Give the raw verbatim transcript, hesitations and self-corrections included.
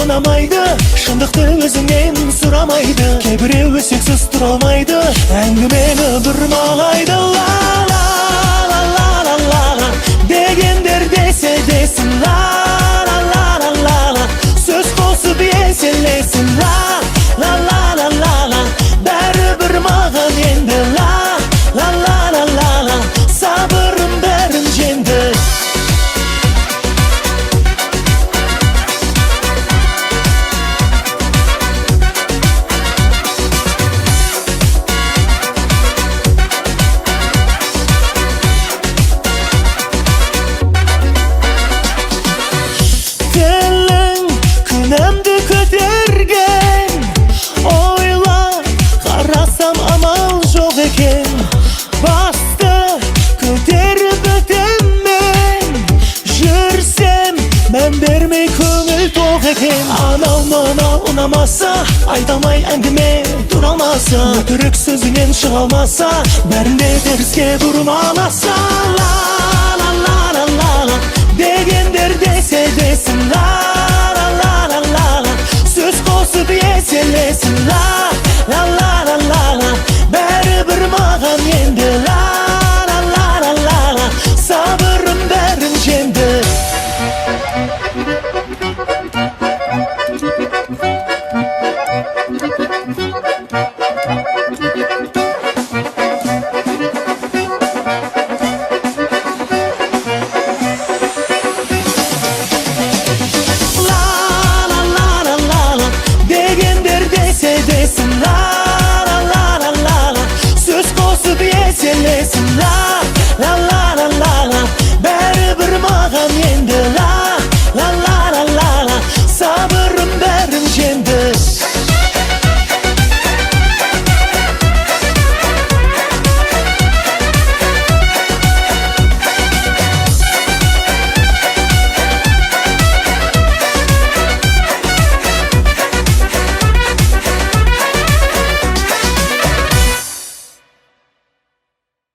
санамайды, шындықты өзіңнен сұрамайды. Кейбіреу өсексіз тұра алмайды, әңгімені бұрмалайды. Ла ла ла ла ла ла ла дегендер десе десін. Ла ла ла ла ла ла сөз қосып еселесін. Ла ла ла ла ла ла бәрібір маған енді. Ла ла ла ла ла ла сабырым бәрін жеңді. Күнәмді көтерген, ойла, қарасам амал жоқ екен. Басты көтеріп өтеммен, жүрсем мән бермей көңіл тоқ екен. Анау мынау ұнамаса, айтамай әңгіме туралмаса, өтірік сөзінен шыға алмаса, бәрінде теріске бұрмаласа. Ла ла ла ла ла ла дегендер десе десін. Ла сөз қосып еселесін. Ла ла ла ла ла ла бәрібір маған енді. Ла ла ла ла ла ла сабырым бәрін жеңді. Ла ла ла ла ла бәрібір маған енді.